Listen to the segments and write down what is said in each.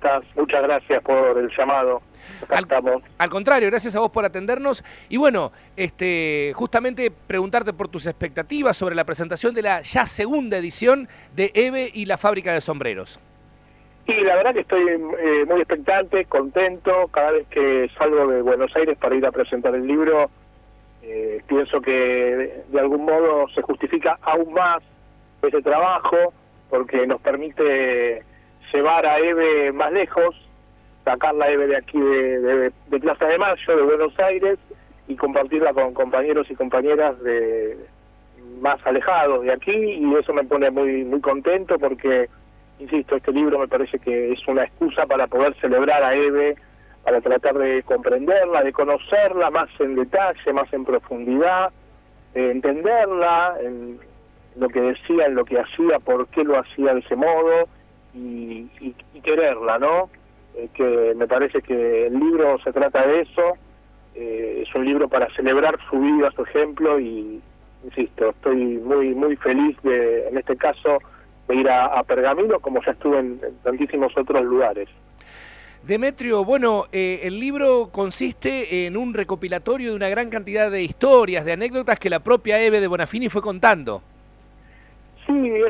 estás? Muchas gracias por el llamado. Acá estamos. Al contrario, gracias a vos por atendernos. Y bueno, justamente preguntarte por tus expectativas sobre la presentación de la ya segunda edición de Eve y la fábrica de sombreros. Y la verdad que estoy muy expectante, contento. Cada vez que salgo de Buenos Aires para ir a presentar el libro, pienso que de algún modo se justifica aún más ese trabajo, porque nos permite llevar a Eve más lejos, sacar la Eve de aquí de Plaza de Mayo, de Buenos Aires, y compartirla con compañeros y compañeras más alejados de aquí, y eso me pone muy contento porque, insisto, este libro me parece que es una excusa para poder celebrar a Eve, para tratar de comprenderla, de conocerla más en detalle, más en profundidad, entenderla en lo que decía, en lo que hacía, por qué lo hacía de ese modo, y quererla, ¿no? Que me parece que el libro se trata de eso, es un libro para celebrar su vida, su ejemplo, y insisto, estoy muy feliz en este caso, de ir a Pergamino, como ya estuve en tantísimos otros lugares. Demetrio, bueno, el libro consiste en un recopilatorio de una gran cantidad de historias, de anécdotas que la propia Eve de Bonafini fue contando. Sí,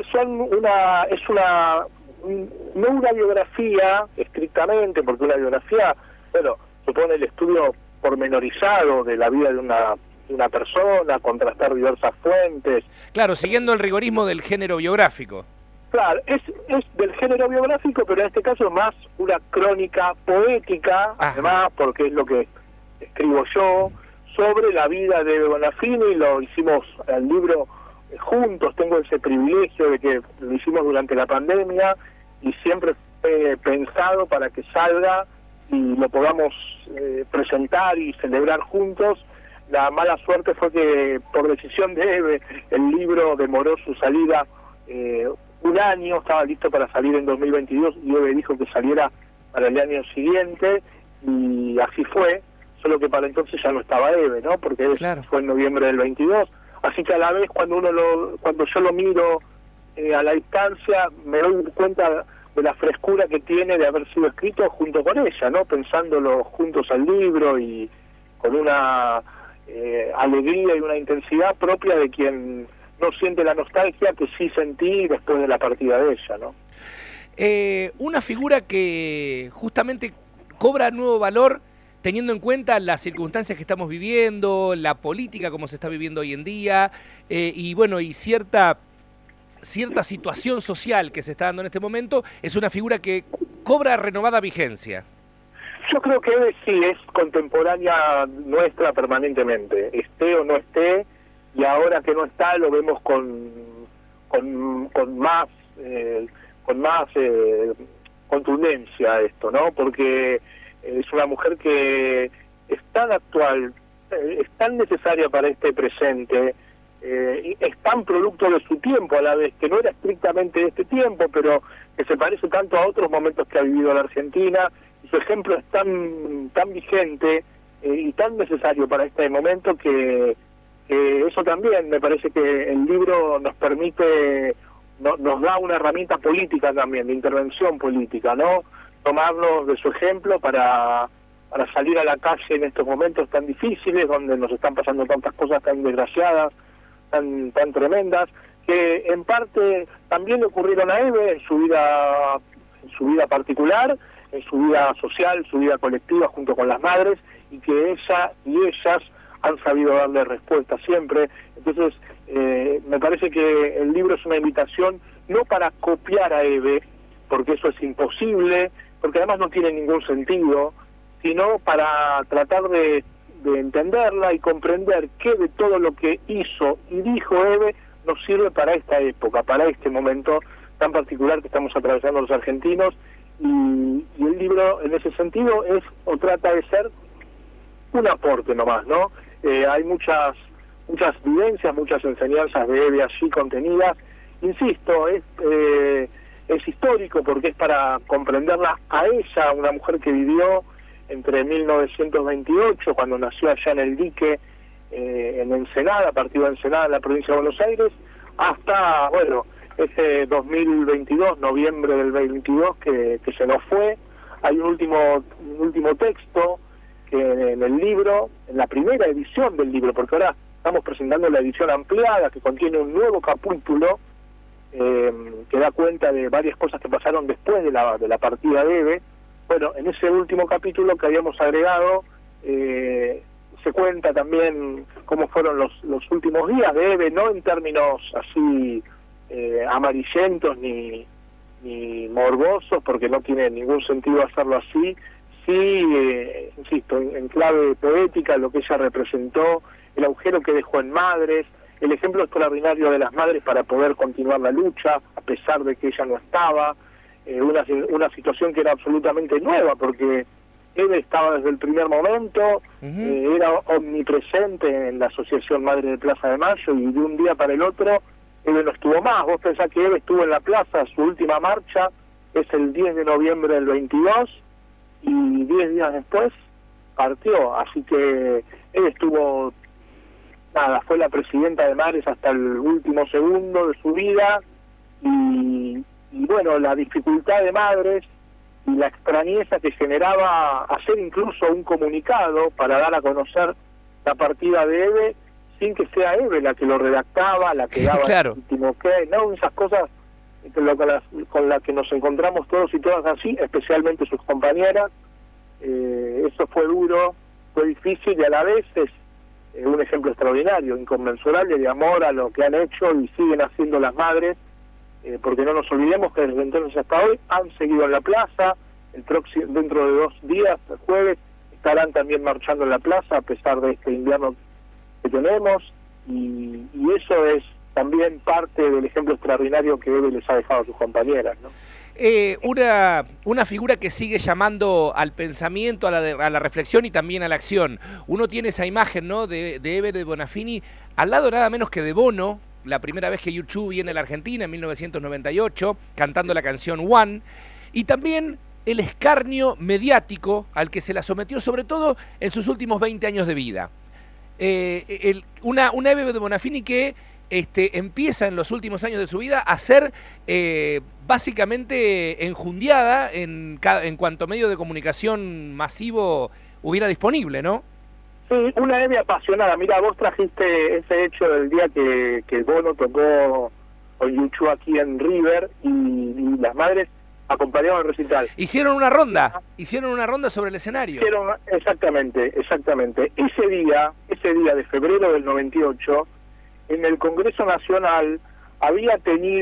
no una biografía estrictamente, porque una biografía, bueno, supone el estudio pormenorizado de la vida de una persona, contrastar diversas fuentes. Claro, siguiendo el rigorismo del género biográfico. Claro, es del género biográfico, pero en este caso más una crónica poética, además, porque es lo que escribo yo, sobre la vida de Bonafini. Lo hicimos el libro juntos, tengo ese privilegio de que lo hicimos durante la pandemia y siempre fue pensado para que salga y lo podamos presentar y celebrar juntos. La mala suerte fue que por decisión de Eve el libro demoró su salida un año, estaba listo para salir en 2022 y Eve dijo que saliera para el año siguiente, y así fue, solo que para entonces ya no estaba Eve, ¿no? Porque claro, fue en noviembre del 22, así que a la vez cuando yo lo miro a la distancia, me doy cuenta de la frescura que tiene de haber sido escrito junto con ella, ¿no? Pensándolo juntos al libro y con una alegría y una intensidad propia de quien no siente la nostalgia que sí sentí después de la partida de ella, ¿no? Una figura que justamente cobra nuevo valor teniendo en cuenta las circunstancias que estamos viviendo, la política como se está viviendo hoy en día, y bueno, y cierta situación social que se está dando en este momento, es una figura que cobra renovada vigencia. Yo creo que Eve sí es contemporánea nuestra permanentemente, esté o no esté, y ahora que no está lo vemos con más contundencia esto, ¿no? Porque es una mujer que es tan actual, es tan necesaria para este presente, es tan producto de su tiempo a la vez, que no era estrictamente de este tiempo, pero que se parece tanto a otros momentos que ha vivido la Argentina, y su ejemplo es tan vigente y tan necesario para este momento que eso también me parece que el libro nos permite, nos da una herramienta política también, de intervención política, ¿no? Tomarnos de su ejemplo para salir a la calle en estos momentos tan difíciles, donde nos están pasando tantas cosas tan desgraciadas, tan tremendas, que en parte también le ocurrieron a Eve en su vida particular, en su vida social, su vida colectiva junto con las madres, y que ella y ellas han sabido darle respuesta siempre. Entonces, me parece que el libro es una invitación no para copiar a Eve, porque eso es imposible, porque además no tiene ningún sentido, sino para tratar de entenderla y comprender qué de todo lo que hizo y dijo Eve nos sirve para esta época, para este momento tan particular que estamos atravesando los argentinos, y el libro en ese sentido es o trata de ser un aporte nomás, ¿no? Hay muchas vivencias, muchas enseñanzas de Eve allí contenidas. Insisto, es histórico porque es para comprenderla a ella, una mujer que vivió entre 1928, cuando nació allá en el Dique, en Ensenada, partido de Ensenada, en la provincia de Buenos Aires, hasta, bueno, ese 2022, noviembre del 22, que se nos fue hay un último texto que en el libro, en la primera edición del libro, porque ahora estamos presentando la edición ampliada que contiene un nuevo capítulo que da cuenta de varias cosas que pasaron después de la partida de Eve. Bueno, en ese último capítulo que habíamos agregado se cuenta también cómo fueron los últimos días de Eve, no en términos así amarillentos ni morbosos, porque no tiene ningún sentido hacerlo así. Sí, insisto, en clave poética, lo que ella representó, el agujero que dejó en madres, el ejemplo extraordinario de las madres para poder continuar la lucha, a pesar de que ella no estaba, una situación que era absolutamente nueva, porque Eve estaba desde el primer momento, era omnipresente en la Asociación Madre de Plaza de Mayo, y de un día para el otro Eve no estuvo más. Vos pensás que Eve estuvo en la plaza, su última marcha es el 10 de noviembre del 22, y 10 días después partió, así que Eve estuvo, fue la presidenta de Madres hasta el último segundo de su vida, y bueno, la dificultad de Madres y la extrañeza que generaba hacer incluso un comunicado para dar a conocer la partida de Eve, sin que sea Eve la que lo redactaba, la que daba claro. el último no, esas cosas con las que nos encontramos todos y todas así, especialmente sus compañeras. Eso fue duro, fue difícil, y a la vez es un ejemplo extraordinario, inconmensurable de amor a lo que han hecho y siguen haciendo las madres, porque no nos olvidemos que desde entonces hasta hoy han seguido en la plaza. Dentro de 2 días, el jueves, estarán también marchando en la plaza a pesar de este invierno que tenemos, y eso es también parte del ejemplo extraordinario que Eve les ha dejado a sus compañeras, ¿no? Una figura que sigue llamando al pensamiento, a la reflexión y también a la acción. Uno tiene esa imagen, ¿no?, de Eve de Bonafini al lado nada menos que de Bono, la primera vez que U2 viene a la Argentina en 1998, cantando la canción One, y también el escarnio mediático al que se la sometió, sobre todo en sus últimos 20 años de vida. Una Eve de Bonafini que empieza en los últimos años de su vida a ser básicamente enjundiada en cuanto medio de comunicación masivo hubiera disponible, ¿no? Sí, una Eve apasionada. Mira, vos trajiste ese hecho del día que Bono tocó con U2 aquí en River, y las madres acompañaban el recital. Hicieron una ronda sobre el escenario. Exactamente. Ese día de febrero del 98, en el Congreso Nacional había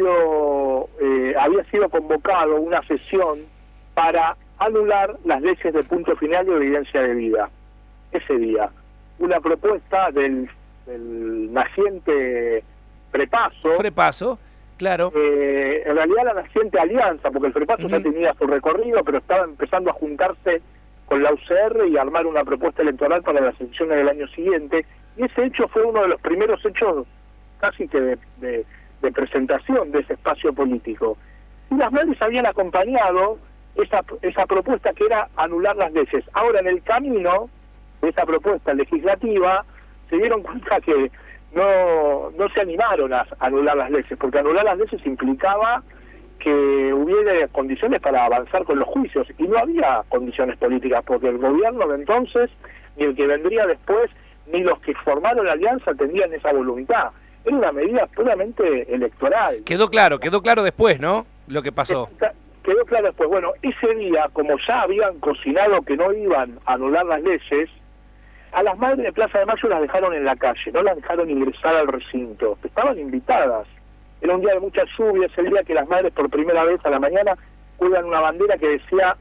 sido convocado una sesión para anular las leyes de punto final de evidencia de vida. Ese día, una propuesta del naciente Frepaso, claro. En realidad la naciente alianza, porque el Frepaso ya tenía su recorrido, pero estaba empezando a juntarse con la UCR y armar una propuesta electoral para las elecciones del año siguiente, y ese hecho fue uno de los primeros hechos casi que de presentación de ese espacio político. Y las madres habían acompañado esa propuesta que era anular las leyes. Ahora, en el camino de esa propuesta legislativa, se dieron cuenta que no se animaron a anular las leyes, porque anular las leyes implicaba que hubiera condiciones para avanzar con los juicios, y no había condiciones políticas, porque el gobierno de entonces, ni el que vendría después, ni los que formaron la alianza tenían esa voluntad. Era una medida puramente electoral. Quedó claro después, ¿no?, lo que pasó. Quedó claro después. Bueno, ese día, como ya habían cocinado que no iban a anular las leyes, a las madres de Plaza de Mayo las dejaron en la calle, no las dejaron ingresar al recinto. Estaban invitadas. Era un día de mucha lluvia, es el día que las madres por primera vez a la mañana cuelgan una bandera que decía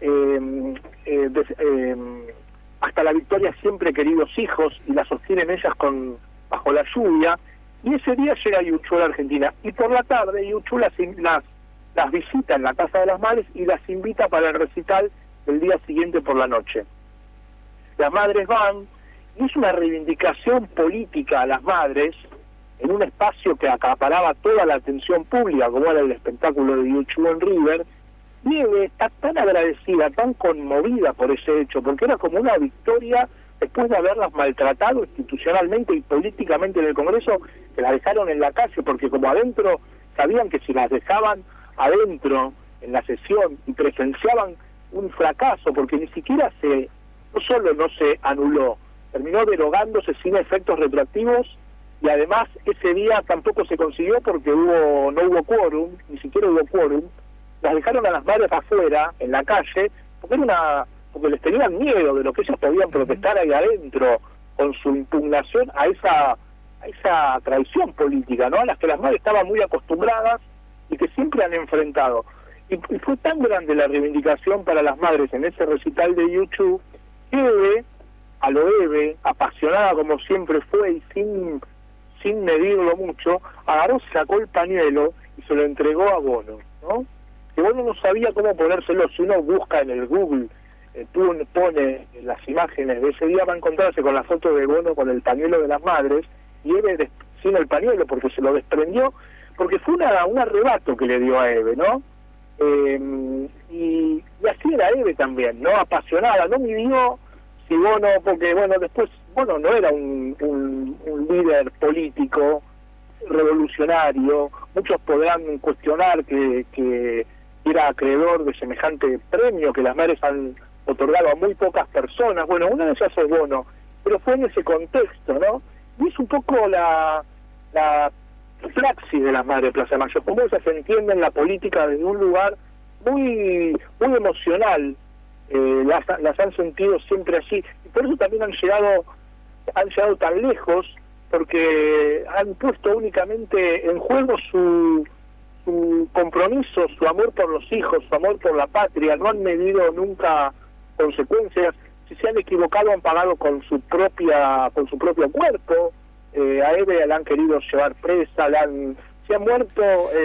hasta la victoria siempre, queridos hijos, y la sostienen ellas bajo la lluvia. Y ese día llega U2 a la Argentina, y por la tarde U2 las visita en la casa de las madres y las invita para el recital del día siguiente por la noche. Las madres van, y es una reivindicación política a las madres en un espacio que acaparaba toda la atención pública, como era el espectáculo de U2 en River. Y Eve está tan agradecida, tan conmovida por ese hecho, porque era como una victoria después de haberlas maltratado institucionalmente y políticamente en el Congreso, que las dejaron en la calle, porque como adentro sabían que si las dejaban adentro en la sesión y presenciaban un fracaso, porque ni siquiera no solo no se anuló, terminó derogándose sin efectos retroactivos, y además ese día tampoco se consiguió porque no hubo quórum, ni siquiera hubo quórum. Las dejaron a las madres afuera, en la calle, porque les tenían miedo de lo que ellos podían protestar ahí adentro, con su impugnación a esa traición política, ¿no? A las que las madres estaban muy acostumbradas y que siempre han enfrentado. Y fue tan grande la reivindicación para las madres en ese recital de YouTube, que Eve, a lo Eve, apasionada como siempre fue y sin medirlo mucho, agarró, sacó el pañuelo y se lo entregó a Bono, ¿no? Que Bono no sabía cómo ponérselo. Si uno busca en el Google, pone las imágenes de ese día, va a encontrarse con la foto de Bono con el pañuelo de las madres, y Eve sin el pañuelo porque se lo desprendió, porque fue un arrebato que le dio a Eve, ¿no? Y así era Eve también, ¿no? Apasionada, no midió si Bono, porque bueno, después Bono no era un líder político revolucionario. Muchos podrán cuestionar que era acreedor de semejante premio que las madres han otorgado a muy pocas personas. Bueno, una de ellas es Bono, pero fue en ese contexto, ¿no? Y es un poco la praxis de las madres de Plaza de Mayo, como ellas entienden la política desde un lugar muy emocional. Las han sentido siempre así, y por eso también han llegado tan lejos, porque han puesto únicamente en juego su compromiso, su amor por los hijos, su amor por la patria. No han medido nunca consecuencias. Si se han equivocado, han pagado con su propio cuerpo. A Eve la han querido llevar presa, se ha muerto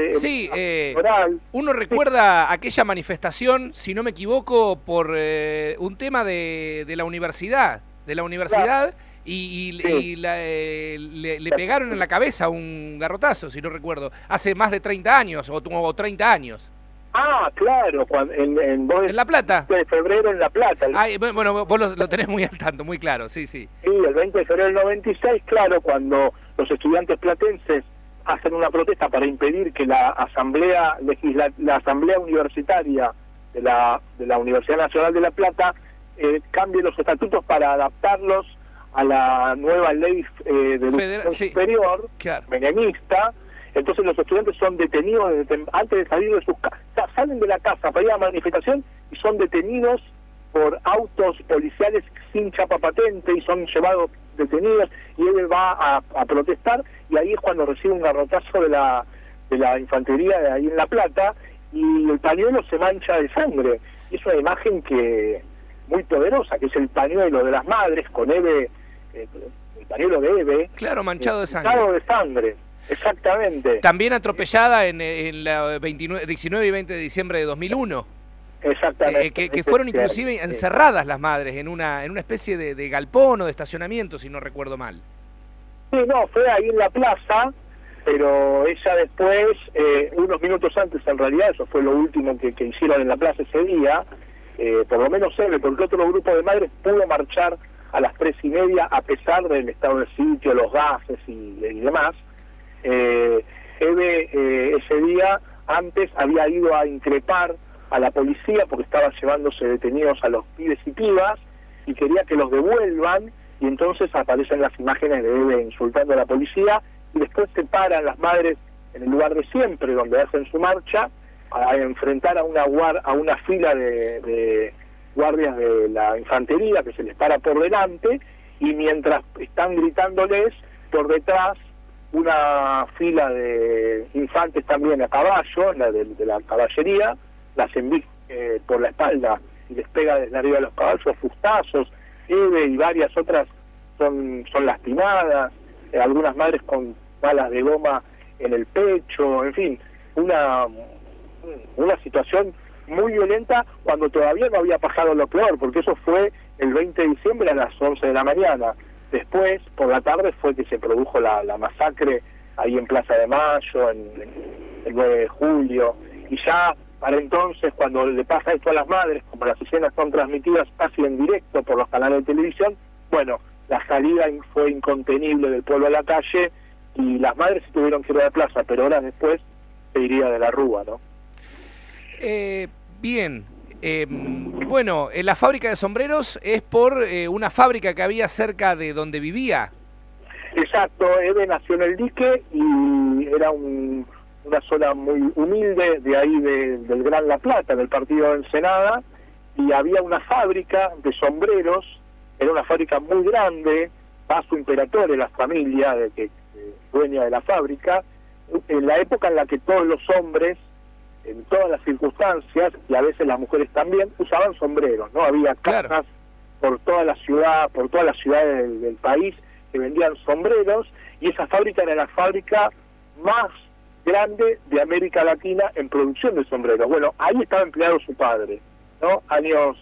uno recuerda aquella manifestación, si no me equivoco, por un tema de la universidad, claro. y le pegaron en la cabeza un garrotazo, si no recuerdo, hace más de 30 años o 30 años. Ah, claro, en La Plata. El 20 de febrero en La Plata. Bueno, vos lo tenés muy al tanto, muy claro, sí. Sí, el 20 de febrero del 96, claro, cuando los estudiantes platenses hacen una protesta para impedir que la asamblea universitaria de la Universidad Nacional de La Plata cambie los estatutos para adaptarlos a la nueva ley de educación superior, claro, menemista. Entonces los estudiantes son detenidos antes de salir de sus casas, salen de la casa para ir a la manifestación y son detenidos por autos policiales sin chapa patente y son llevados detenidos, y él va a protestar, y ahí es cuando recibe un garrotazo de la infantería de ahí en La Plata, y el pañuelo se mancha de sangre. Y es una imagen muy poderosa, que es el pañuelo de las madres con Eve, el pañuelo de Eve, claro, manchado de sangre. Manchado de sangre. Exactamente. También atropellada en la 19 y 20 de diciembre de 2001. Exactamente. Que fueron inclusive encerradas las madres en una especie de galpón o de estacionamiento, si no recuerdo mal. Sí, no, fue ahí en la plaza, pero ella después, unos minutos antes en realidad, eso fue lo último que hicieron en la plaza ese día, por lo menos Eve, porque otro grupo de madres pudo marchar a las 3:30 a pesar del estado de sitio, los gases y demás. Eve ese día antes había ido a increpar a la policía porque estaba llevándose detenidos a los pibes y pibas y quería que los devuelvan, y entonces aparecen las imágenes de Eve insultando a la policía, y después se paran las madres en el lugar de siempre donde hacen su marcha a enfrentar a una fila de guardias de la infantería que se les para por delante, y mientras están gritándoles, por detrás una fila de infantes también a caballo, de la caballería, las embiste por la espalda y les pega desde arriba de los caballos fustazos. Eve y varias otras son lastimadas, algunas madres con balas de goma en el pecho, en fin, una situación muy violenta cuando todavía no había pasado lo peor, porque eso fue el 20 de diciembre a las 11 de la mañana. Después, por la tarde, fue que se produjo la masacre ahí en Plaza de Mayo, el 9 de julio, y ya para entonces, cuando le pasa esto a las madres, como las escenas son transmitidas casi en directo por los canales de televisión, bueno, la salida fue incontenible del pueblo a la calle, y las madres se tuvieron que ir a la plaza, pero horas después se iría de la Rúa, ¿no? Bien, Bueno, la fábrica de sombreros es por una fábrica que había cerca de donde vivía. Exacto, Eve nació en el Dique y era una zona muy humilde de ahí del Gran La Plata, del partido de Ensenada, y había una fábrica de sombreros, era una fábrica muy grande, Paso Imperatore, la familia dueña de la fábrica, en la época en la que todos los hombres, en todas las circunstancias, y a veces las mujeres también, usaban sombreros, ¿no? Había casas Claro. por toda la ciudad, por todas las ciudades del país que vendían sombreros, y esa fábrica era la fábrica más grande de América Latina en producción de sombreros. Bueno, ahí estaba empleado su padre, ¿no? Años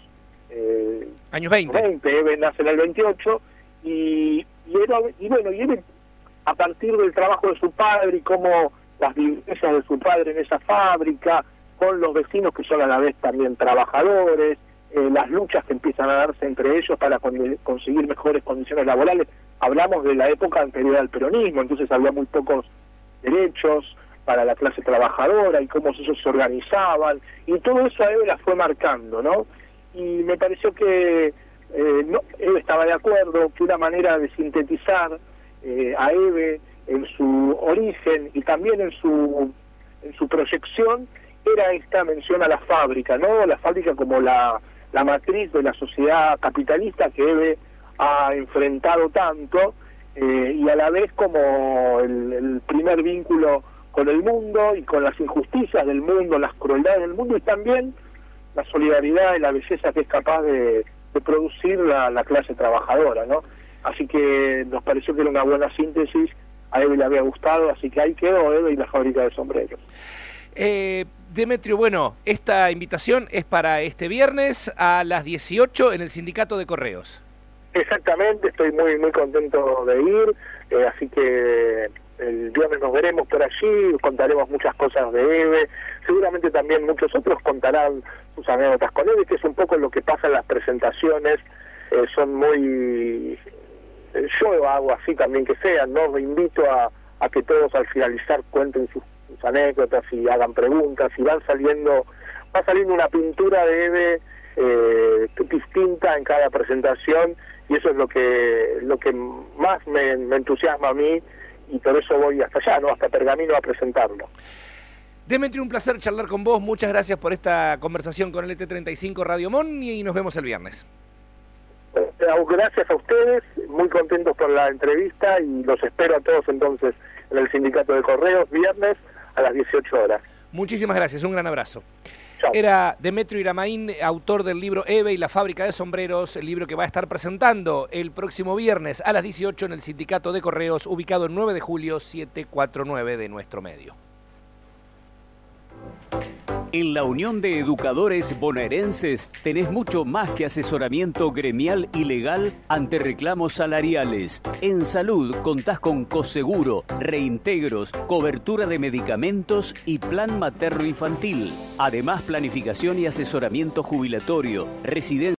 20, Eve nace en el 28, y él, a partir del trabajo de su padre y cómo las vivencias de su padre en esa fábrica, con los vecinos que son a la vez también trabajadores, las luchas que empiezan a darse entre ellos para conseguir mejores condiciones laborales. Hablamos de la época anterior al peronismo, entonces había muy pocos derechos para la clase trabajadora y cómo ellos se organizaban, y todo eso a Eve la fue marcando, ¿no? Y me pareció que Eve estaba de acuerdo que una manera de sintetizar a Eve en su origen y también en su proyección era esta mención a la fábrica, ¿no? La fábrica como la matriz de la sociedad capitalista que Eve ha enfrentado tanto, y a la vez como el primer vínculo con el mundo y con las injusticias del mundo, las crueldades del mundo, y también la solidaridad y la belleza que es capaz de producir la clase trabajadora, ¿no? Así que nos pareció que era una buena síntesis, a Eve le había gustado, así que ahí quedó Eve y la fábrica de sombreros. Demetrio, bueno, esta invitación es para este viernes a las 18 en el Sindicato de Correos. Exactamente, estoy muy muy contento de ir, así que el viernes nos veremos por allí, contaremos muchas cosas de Eve, seguramente también muchos otros contarán sus anécdotas con Eve, que es un poco lo que pasa en las presentaciones, son muy... Yo hago así también que sean, ¿no? Invito a que todos al finalizar cuenten sus anécdotas y hagan preguntas, y va saliendo una pintura de Eve distinta en cada presentación, y eso es lo que más me entusiasma a mí, y por eso voy hasta allá, ¿no? Hasta Pergamino a presentarlo. Demetrio, un placer charlar con vos, muchas gracias por esta conversación con LT35 Radio Mon, y nos vemos el viernes. Gracias a ustedes, muy contentos por la entrevista, y los espero a todos entonces en el Sindicato de Correos viernes a las 18 horas. Muchísimas gracias, un gran abrazo. Chao. Era Demetrio Iramaín, autor del libro Eve y la fábrica de sombreros, el libro que va a estar presentando el próximo viernes a las 18 en el Sindicato de Correos, ubicado en 9 de julio 749 de nuestro medio. En la Unión de Educadores Bonaerenses tenés mucho más que asesoramiento gremial y legal ante reclamos salariales. En salud contás con coseguro, reintegros, cobertura de medicamentos y plan materno-infantil. Además, planificación y asesoramiento jubilatorio, residencia.